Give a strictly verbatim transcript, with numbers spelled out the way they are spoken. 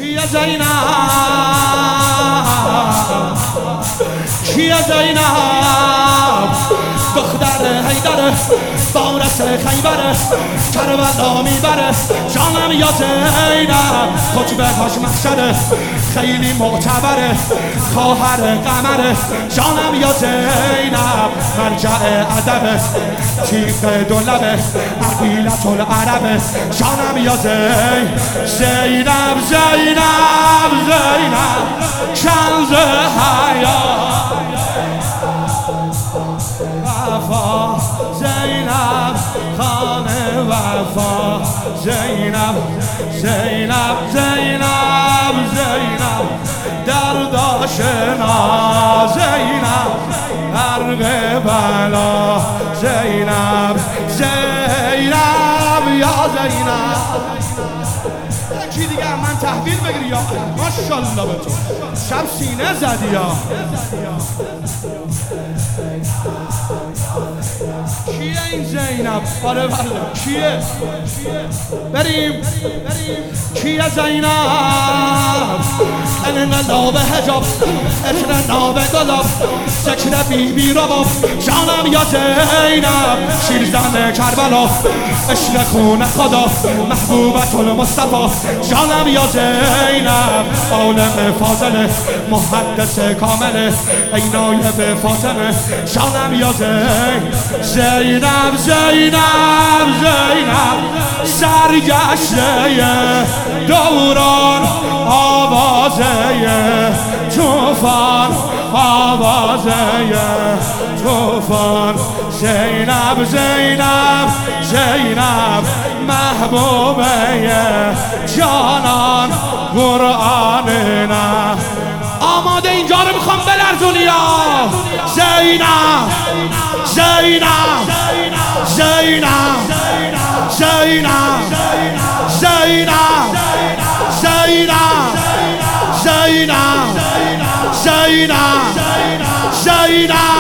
کیه زینب کیه زینب دختر حیدر وارث خیبر کربلا میبره جانم یا زینب خطبه‌هاش محشره خیلی معتبره خواهر قمره جانم یا زینب مرجع ادبه تیغ دولبه عقیلت العربه جانم یا زینب زینب زینب زینب کنز حیات وفا زینب خانه وفا زینب زینب زینب زینب درد آشنا زینب غرق بلا زینب زینب یا زینب کی دیگه من تحویل بگیری یا ماشاءالله به تو شب سینه زدی یا کیه این زینب؟ آره بله کیه؟ بریم کیه زینب؟ انقلاب حجاب اشر ناب گلاب سکر بی بی رباب جانم یا زینب شیرزن کربلا عشق خون خدا محبوبت المصطفی جانم یا زینب عالم فاضله محدث کامله عینای فاطمه جانم یا زینب زینب زینب زینب سرگشته دوران آوازه توفان آوازه توفان زینب زینب زینب محبوبه جانان قرآن نه آماده اینجا رو میخوام بلرزونی یا زینب زینب زینب زینب زینب زینب زینب زینب زینب